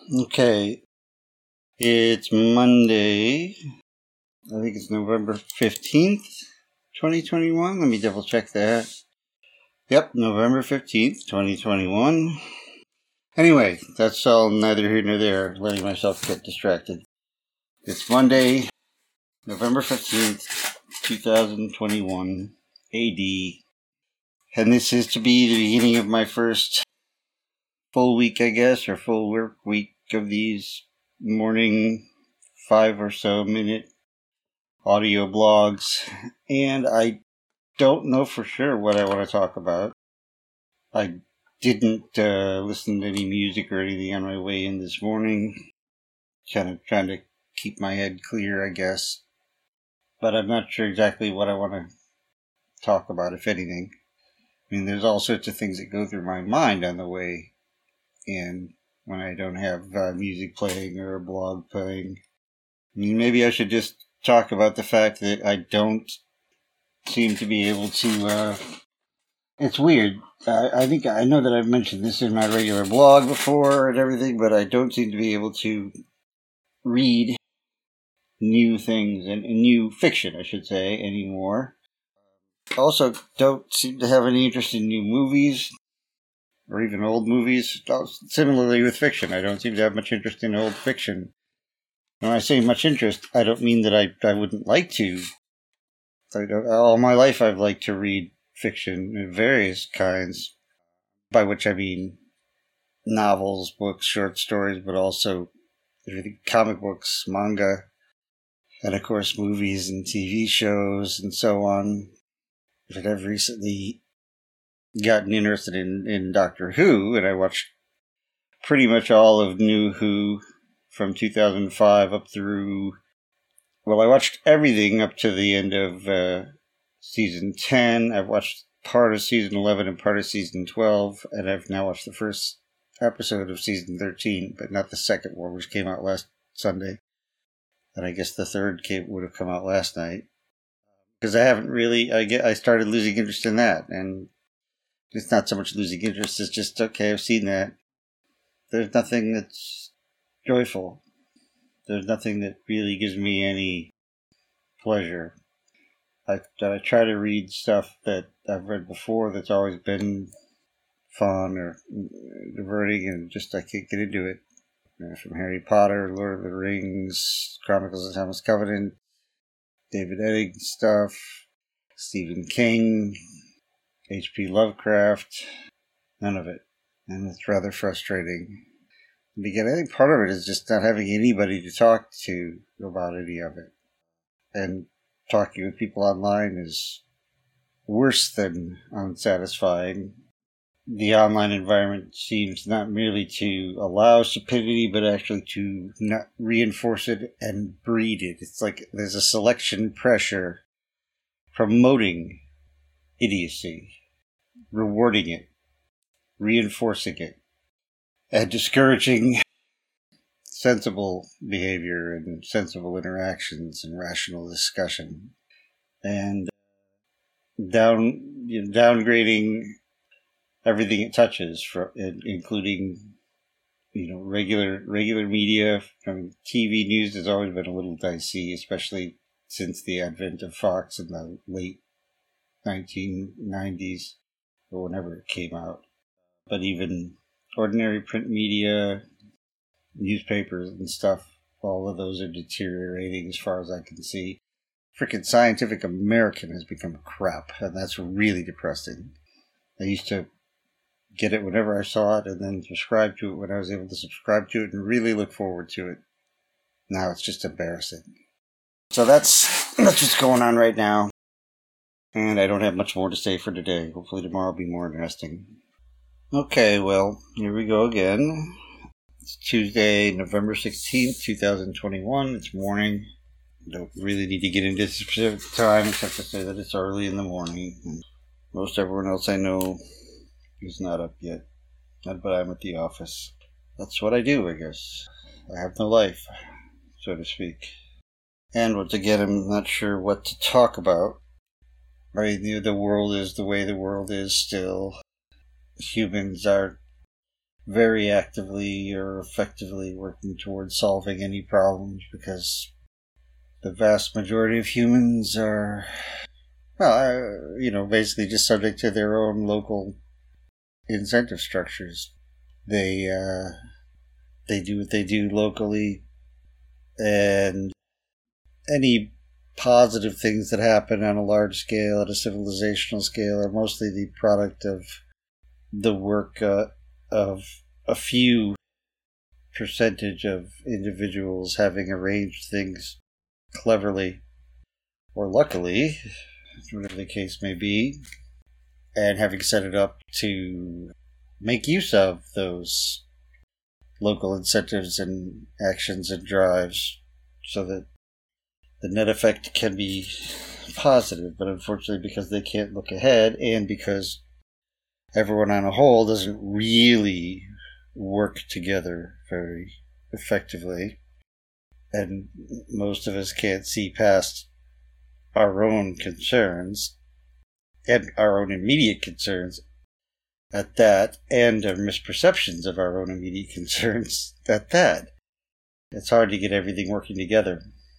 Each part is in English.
Okay, it's Monday. I think it's November 15th, 2021. Let me double check that. Yep, November 15th, 2021. Anyway, that's all neither here nor there, letting myself get distracted. It's Monday, November 15th, 2021 AD. And this is to be the beginning of my first full week, I guess, or full work week of these morning 5 or so minute audio blogs, and I don't know for sure what I want to talk about. I didn't listen to any music or anything on my way in this morning, kind of trying to keep my head clear, I guess, but I'm not sure exactly what I want to talk about, if anything. I mean, there's all sorts of things that go through my mind on the way in when I don't have music playing or a blog playing. I mean, maybe I should just talk about the fact that I don't seem to be able to. It's weird. I think I know that I've mentioned this in my regular blog before and everything, but I don't seem to be able to read new things and new fiction, I should say, anymore. Also, don't seem to have any interest in new movies or even old movies. Similarly with fiction, I don't seem to have much interest in old fiction. When I say much interest, I don't mean that I wouldn't like to. All my life I've liked to read fiction of various kinds, by which I mean novels, books, short stories, but also comic books, manga, and of course movies and TV shows and so on. But I've recently gotten interested in Doctor Who, and I watched pretty much all of New Who from 2005 up through... Well, I watched everything up to the end of season 10. I've watched part of season 11 and part of season 12, and I've now watched the first episode of season 13, but not the second one, which came out last Sunday. And I guess the third would have come out last night. Because I haven't really... I started losing interest in that, and it's not so much losing interest, it's just, okay, I've seen that. There's nothing that's joyful. There's nothing that really gives me any pleasure. I try to read stuff that I've read before that's always been fun or diverting, and just I can't get into it. From Harry Potter, Lord of the Rings, Chronicles of Thomas Covenant, David Eddings stuff, Stephen King, H.P. Lovecraft, none of it. And it's rather frustrating. And again, I think part of it is just not having anybody to talk to about any of it. And talking with people online is worse than unsatisfying. The online environment seems not merely to allow stupidity, but actually to not reinforce it and breed it. It's like there's a selection pressure promoting idiocy, rewarding it, reinforcing it, and discouraging sensible behavior and sensible interactions and rational discussion, and downgrading everything it touches, including regular media. TV news has always been a little dicey, especially since the advent of Fox in the late 1990s, or whenever it came out. But even ordinary print media, newspapers and stuff, all of those are deteriorating as far as I can see. Frickin' Scientific American has become crap, and that's really depressing. I used to get it whenever I saw it, and then subscribe to it when I was able to subscribe to it, and really look forward to it. Now it's just embarrassing. So that's what's going on right now. And I don't have much more to say for today. Hopefully tomorrow will be more interesting. Okay, well, here we go again. It's Tuesday, November 16th, 2021. It's morning. Don't really need to get into specific time, except to say that it's early in the morning. And most everyone else I know is not up yet. But I'm at the office. That's what I do, I guess. I have no life, so to speak. And once again, I'm not sure what to talk about. I mean, the world is the way the world is still. Humans are very actively or effectively working towards solving any problems, because the vast majority of humans are, basically just subject to their own local incentive structures. They do what they do locally, and any positive things that happen on a large scale, at a civilizational scale, are mostly the product of the work of a few percentage of individuals having arranged things cleverly or luckily, whatever the case may be, and having set it up to make use of those local incentives and actions and drives so that the net effect can be positive. But unfortunately, because they can't look ahead, and because everyone on a whole doesn't really work together very effectively, and most of us can't see past our own concerns and our own immediate concerns at that, and our misperceptions of our own immediate concerns at that, it's hard to get everything working together.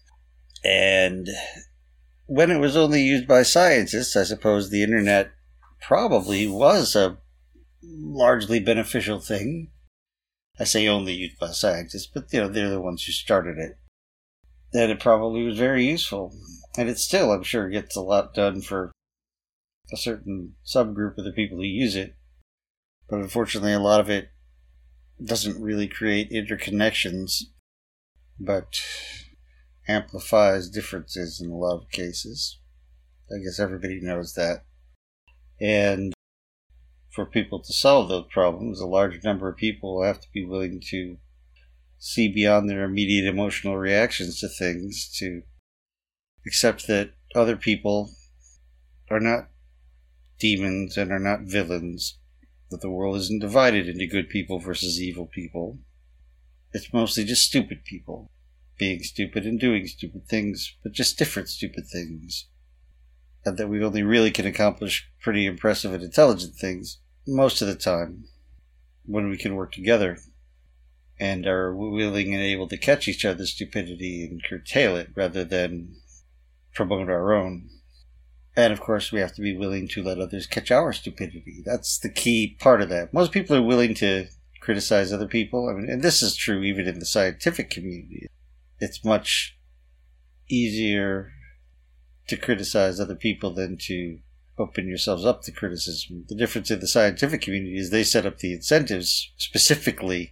And when it was only used by scientists, I suppose the internet probably was a largely beneficial thing. I say only used by scientists, but they're the ones who started it. And it probably was very useful. And it still, I'm sure, gets a lot done for a certain subgroup of the people who use it. But unfortunately, a lot of it doesn't really create interconnections, but amplifies differences in a lot of cases. I guess everybody knows that. And for people to solve those problems, a large number of people will have to be willing to see beyond their immediate emotional reactions to things, to accept that other people are not demons and are not villains, that the world isn't divided into good people versus evil people. It's mostly just stupid people, being stupid and doing stupid things, but just different stupid things. And that we only really can accomplish pretty impressive and intelligent things most of the time when we can work together and are willing and able to catch each other's stupidity and curtail it rather than promote our own. And of course, we have to be willing to let others catch our stupidity. That's the key part of that. Most people are willing to criticize other people. And this is true even in the scientific community. It's much easier to criticize other people than to open yourselves up to criticism. The difference in the scientific community is they set up the incentives specifically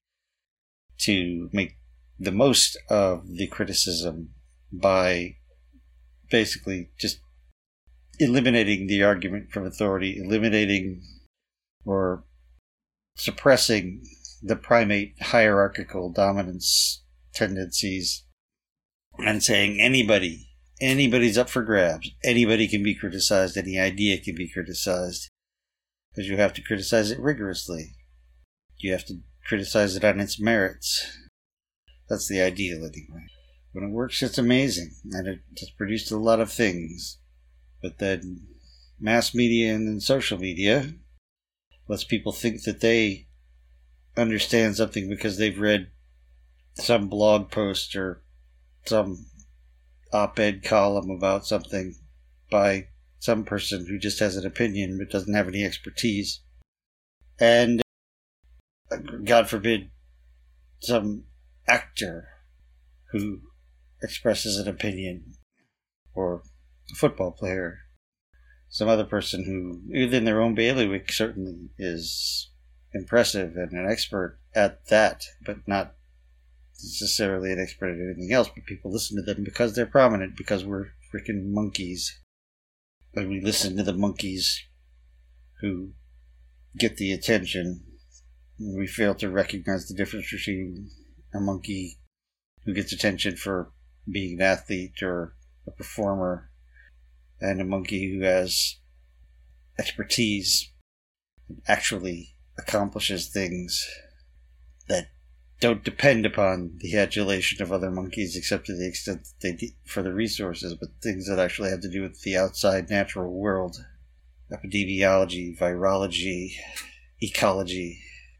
to make the most of the criticism by basically just eliminating the argument from authority, eliminating or suppressing the primate hierarchical dominance tendencies, and saying anybody's up for grabs. Anybody can be criticized. Any idea can be criticized. Because you have to criticize it rigorously. You have to criticize it on its merits. That's the ideal, anyway. When it works, it's amazing. And it has produced a lot of things. But then mass media and then social media lets people think that they understand something because they've read some blog post or some op-ed column about something by some person who just has an opinion but doesn't have any expertise. And, God forbid, some actor who expresses an opinion, or a football player, some other person who, within their own bailiwick, certainly is impressive and an expert at that, but not necessarily an expert at anything else. But people listen to them because they're prominent, because we're freaking monkeys. And we listen to the monkeys who get the attention. And we fail to recognize the difference between a monkey who gets attention for being an athlete or a performer and a monkey who has expertise and actually accomplishes things that don't depend upon the adulation of other monkeys, except to the extent that they do for the resources, but things that actually have to do with the outside natural world. Epidemiology, virology, ecology,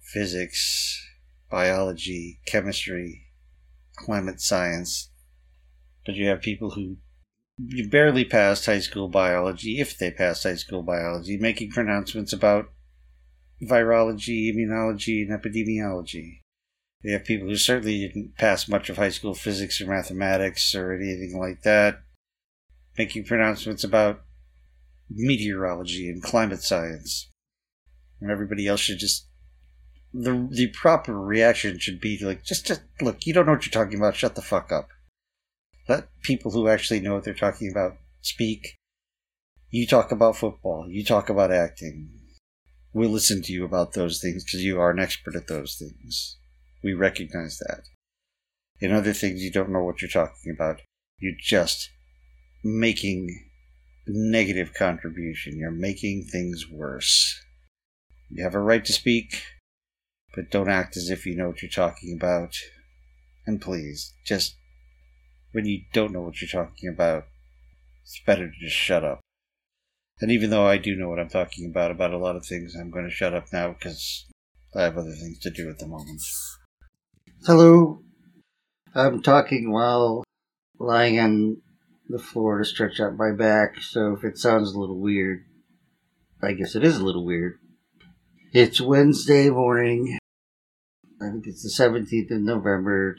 physics, biology, chemistry, climate science. But you have people who barely passed high school biology, if they passed high school biology, making pronouncements about virology, immunology, and epidemiology. You have people who certainly didn't pass much of high school physics or mathematics or anything like that, making pronouncements about meteorology and climate science. And everybody else should just... The proper reaction should be like, just look, you don't know what you're talking about, shut the fuck up. Let people who actually know what they're talking about speak. You talk about football. You talk about acting. We'll listen to you about those things because you are an expert at those things. We recognize that. In other things, you don't know what you're talking about. You're just making negative contribution. You're making things worse. You have a right to speak, but don't act as if you know what you're talking about. And please, just when you don't know what you're talking about, it's better to just shut up. And even though I do know what I'm talking about a lot of things, I'm going to shut up now because I have other things to do at the moment. Hello. I'm talking while lying on the floor to stretch out my back, so if it sounds a little weird, I guess it is a little weird. It's Wednesday morning. I think it's the 17th of November,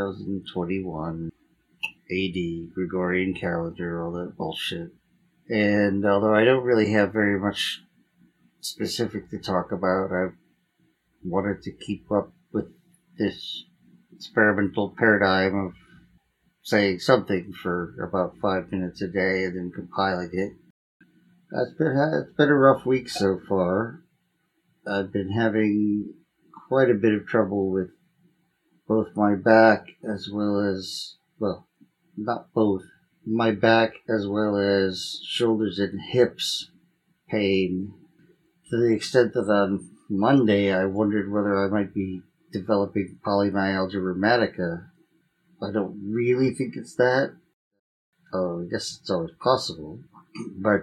2021. AD, Gregorian calendar, all that bullshit. And although I don't really have very much specific to talk about, I wanted to keep up with this experimental paradigm of saying something for about 5 minutes a day and then compiling it. It's been a rough week so far. I've been having quite a bit of trouble with both my back as well as, well, not both, my back as well as shoulders and hips pain, to the extent that on Monday I wondered whether I might be developing polymyalgia rheumatica. I don't really think it's that. Oh, I guess it's always possible. But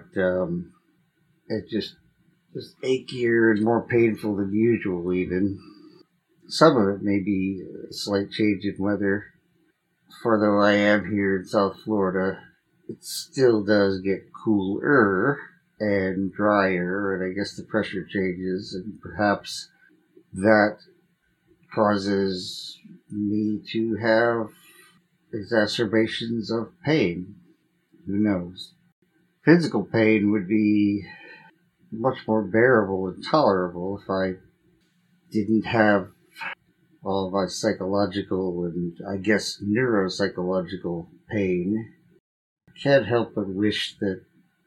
it's just achier and more painful than usual even. Some of it may be a slight change in weather. For though I am here in South Florida, it still does get cooler and drier, and I guess the pressure changes, and perhaps that causes me to have exacerbations of pain. Who knows? Physical pain would be much more bearable and tolerable if I didn't have all of my psychological and, I guess, neuropsychological pain. I can't help but wish that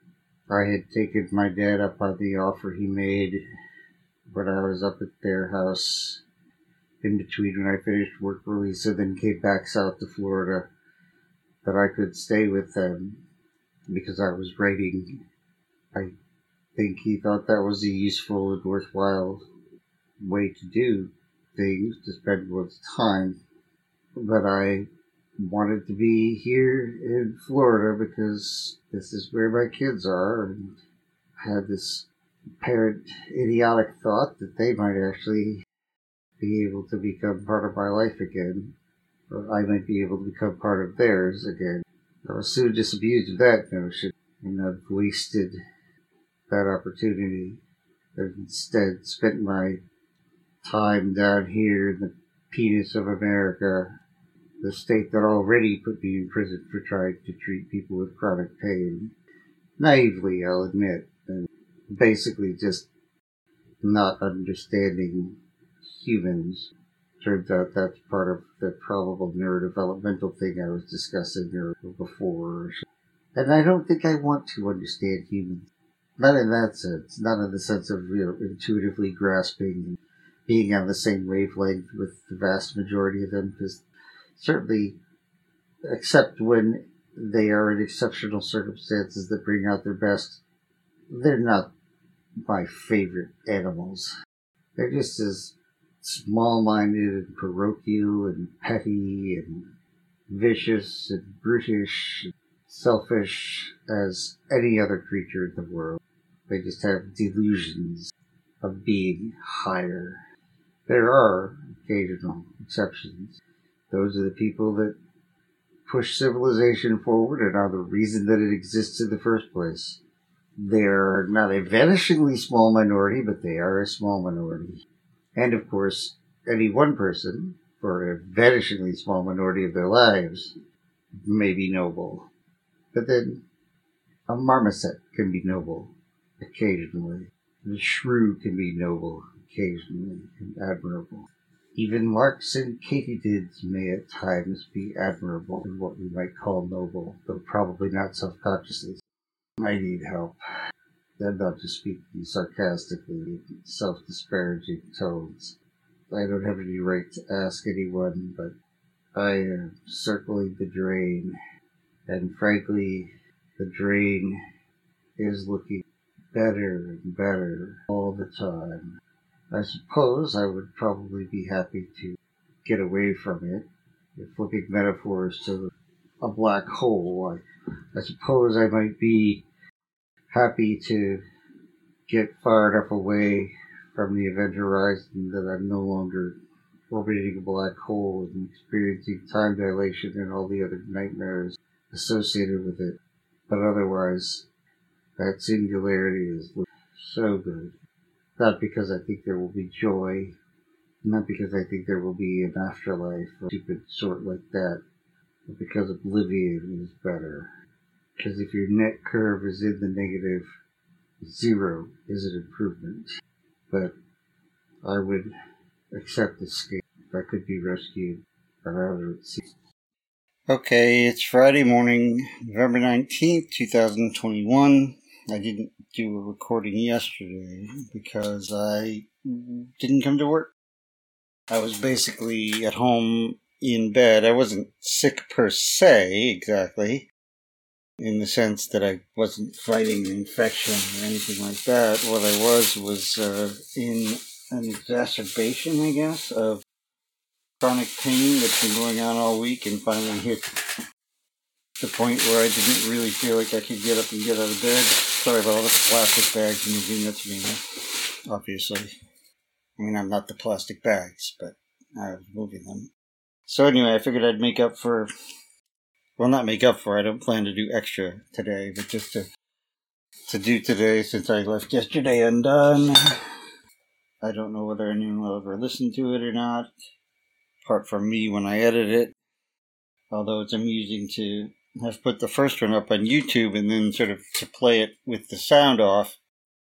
I had taken my dad up on the offer he made when I was up at their house in between when I finished work release and then came back south to Florida, that I could stay with them because I was writing. I think he thought that was a useful and worthwhile way to do things, to spend one's time. But I wanted to be here in Florida because this is where my kids are, and I had this apparent idiotic thought that they might actually be able to become part of my life again, or I might be able to become part of theirs again. I was soon disabused of that notion, and I've wasted that opportunity. I've instead spent my time down here in the penis of America, the state that already put me in prison for trying to treat people with chronic pain. Naively, I'll admit, and basically just not understanding humans. Turns out that's part of the probable neurodevelopmental thing I was discussing before. And I don't think I want to understand humans. Not in that sense. Not in the sense of, intuitively grasping and being on the same wavelength with the vast majority of them, because certainly, except when they are in exceptional circumstances that bring out their best, they're not my favorite animals. They're just as small-minded and parochial and petty and vicious and brutish and selfish as any other creature in the world. They just have delusions of being higher. There are occasional exceptions. Those are the people that push civilization forward and are the reason that it exists in the first place. They're not a vanishingly small minority, but they are a small minority. And of course, any one person, for a vanishingly small minority of their lives, may be noble. But then, a marmoset can be noble, occasionally. The shrew can be noble, occasionally, and admirable. Even larks and katydids may at times be admirable and what we might call noble, though probably not self-consciously. I need help. I'm not just speaking sarcastically in self-disparaging tones. I don't have any right to ask anyone, but I am circling the drain, and frankly, the drain is looking better and better all the time. I suppose I would probably be happy to get away from it, if looking metaphors to a black hole. I suppose I might be happy to get far enough away from the event horizon that I'm no longer orbiting a black hole and experiencing time dilation and all the other nightmares associated with it. But otherwise, that singularity is so good. Not because I think there will be joy, not because I think there will be an afterlife or stupid sort like that, but because oblivion is better. Because if your net curve is in the negative, 0 is an improvement. But I would accept escape if I could be rescued, or rather it seems. Okay, it's Friday morning, November 19th, 2021. I didn't do a recording yesterday because I didn't come to work. I was basically at home in bed. I wasn't sick per se, exactly, in the sense that I wasn't fighting an infection or anything like that. What I was in an exacerbation, I guess, of chronic pain that's been going on all week and finally hit the point where I didn't really feel like I could get up and get out of bed. Sorry about all the plastic bags moving. That's me, obviously. I mean, I'm not the plastic bags, but I was moving them. So anyway, I figured I'd make up for... Well, not make up for. I don't plan to do extra today, but just to do today since I left yesterday undone. I don't know whether anyone will ever listen to it or not, apart from me when I edit it. Although it's amusing to have put the first one up on YouTube and then sort of to play it with the sound off,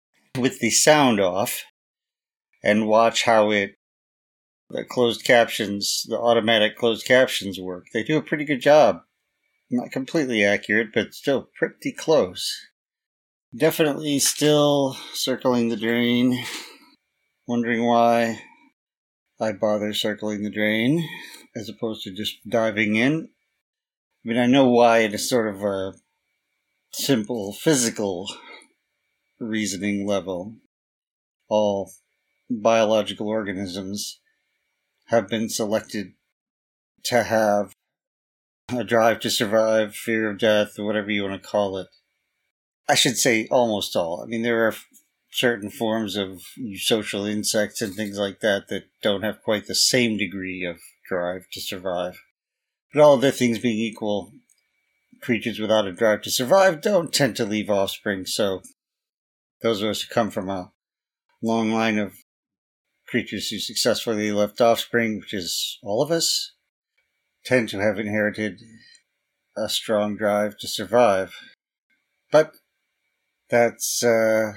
and watch how the closed captions, the automatic closed captions work. They do a pretty good job. Not completely accurate, but still pretty close. Definitely still circling the drain, wondering why I bother circling the drain as opposed to just diving in. I mean, I know why at a sort of a simple physical reasoning level. All biological organisms have been selected to have a drive to survive, fear of death, or whatever you want to call it. I should say almost all. I mean, there are certain forms of social insects and things like that don't have quite the same degree of drive to survive. But all other things being equal, creatures without a drive to survive don't tend to leave offspring, so those of us who come from a long line of creatures who successfully left offspring, which is all of us, tend to have inherited a strong drive to survive. But that's a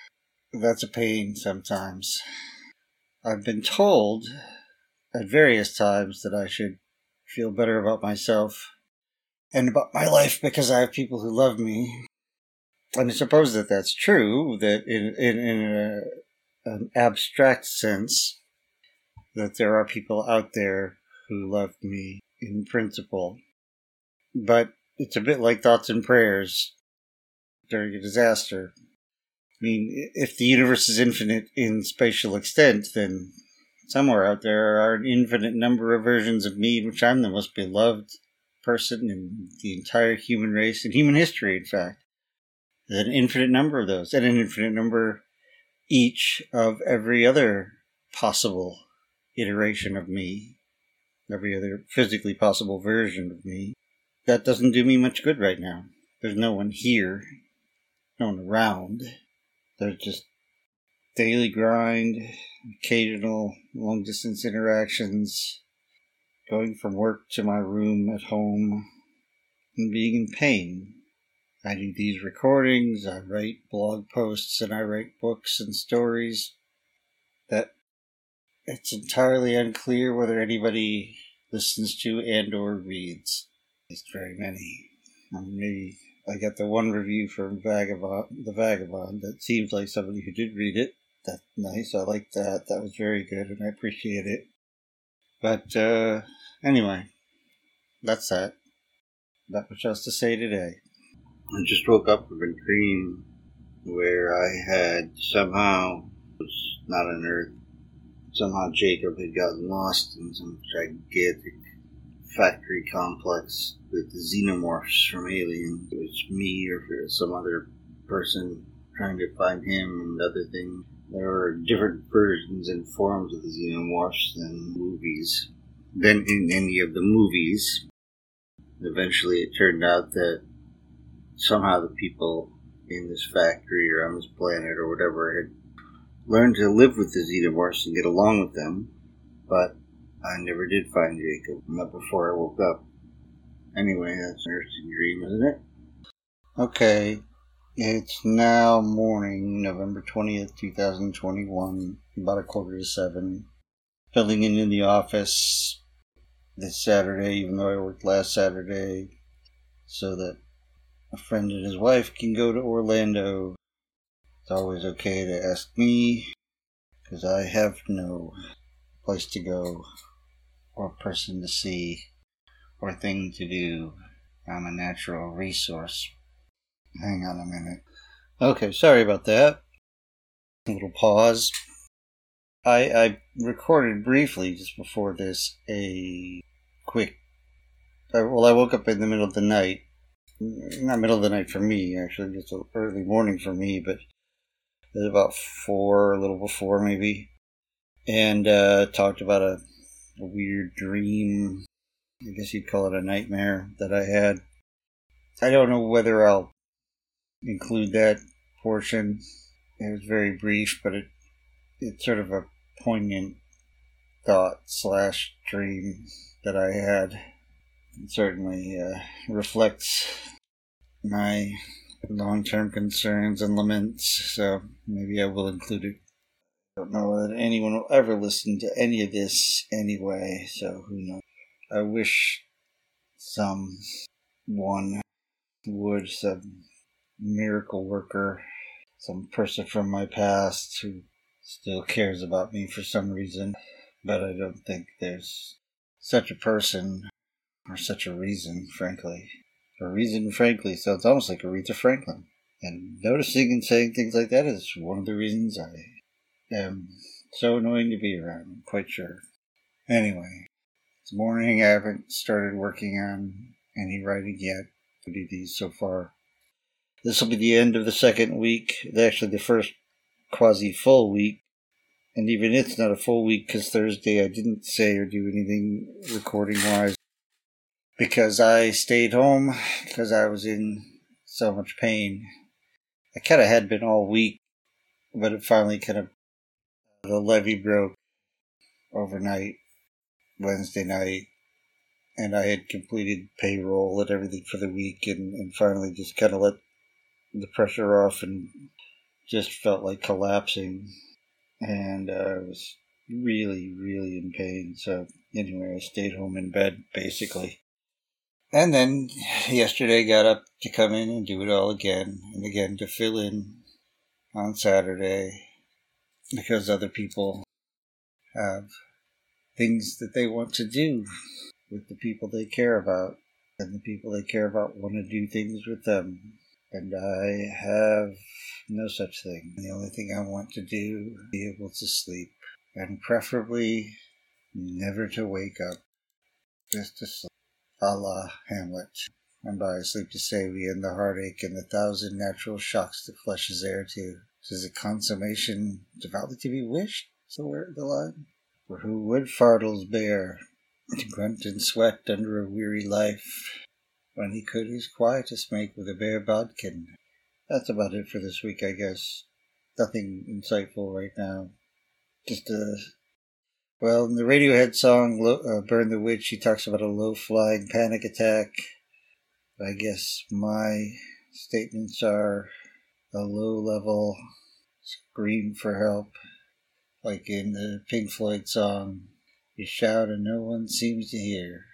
pain sometimes. I've been told at various times that I should feel better about myself and about my life because I have people who love me. And I suppose that that's true, that in an abstract sense, that there are people out there who love me in principle. But it's a bit like thoughts and prayers during a disaster. I mean, if the universe is infinite in spatial extent, then somewhere out there are an infinite number of versions of me in which I'm the most beloved person in the entire human race, and human history, in fact. There's an infinite number of those, and an infinite number each of every other possible iteration of me, every other physically possible version of me. That doesn't do me much good right now. There's no one here, no one around. There's just daily grind, occasional long-distance interactions, going from work to my room at home, and being in pain. I do these recordings, I write blog posts, and I write books and stories that it's entirely unclear whether anybody listens to and or reads. It's very many. Maybe I got the one review from The Vagabond that seems like somebody who did read it. That's nice. I like that. That was very good, and I appreciate it. But anyway, that's that. Not much else to say today. I just woke up from a dream where I had somehow, it was not on Earth, somehow Jacob had gotten lost in some gigantic factory complex with xenomorphs from Alien. It was me or some other person trying to find him and other things. There were different versions and forms of the xenomorphs than in any of the movies. Eventually it turned out that somehow the people in this factory or on this planet or whatever had learned to live with the xenomorphs and get along with them, but I never did find Jacob, not before I woke up. Anyway, that's an interesting dream, isn't it? Okay, it's now morning, November 20th, 2021, about 6:45. Filling in the office this Saturday, even though I worked last Saturday, so that a friend and his wife can go to Orlando. It's always okay to ask me, because I have no place to go, or person to see, or thing to do. I'm a natural resource. Hang on a minute. Okay, sorry about that. A little pause. I recorded briefly just before this a quick... I woke up in the middle of the night. Not middle of the night for me, actually. It's early morning for me, but it was about 4, a little before maybe. And talked about a weird dream. I guess you'd call it a nightmare that I had. I don't know whether I'll include that portion. It was very brief, but it's sort of a poignant thought / dream that I had. It certainly reflects my long-term concerns and laments, so maybe I will include it. I don't know that anyone will ever listen to any of this anyway, so who knows. I wish someone would, some miracle worker, some person from my past who still cares about me for some reason, but I don't think there's such a person or such a reason, frankly. A reason, frankly, sounds almost like Aretha Franklin. And noticing and saying things like that is one of the reasons I am so annoying to be around, I'm quite sure. Anyway, this morning I haven't started working on any writing yet. I do these so far. This will be the end of the second week, actually the first quasi-full week. And even it's not a full week because Thursday I didn't say or do anything recording-wise because I stayed home because I was in so much pain. I kind of had been all week, but it finally the levee broke overnight, Wednesday night, and I had completed payroll and everything for the week and finally just kind of let the pressure off and just felt like collapsing. And I was really, really in pain. So anyway, I stayed home in bed, basically. And then yesterday got up to come in and do it all again. And again to fill in on Saturday. Because other people have things that they want to do with the people they care about. And the people they care about want to do things with them. And I have no such thing. The only thing I want to do is be able to sleep. And preferably never to wake up. Just to sleep. A la Hamlet. And by sleep to say we end the heartache and the 1,000 natural shocks that flesh is heir to. Is a consummation devoutly to be wished? So where the line? For who would Fardels bear to grunt and sweat under a weary life, when he could his quietest make with a bare bodkin? That's about it for this week, I guess. Nothing insightful right now. Just well, in the Radiohead song Burn the Witch, he talks about a low-flying panic attack. I guess my statements are a low-level scream for help, like in the Pink Floyd song, you shout and no one seems to hear.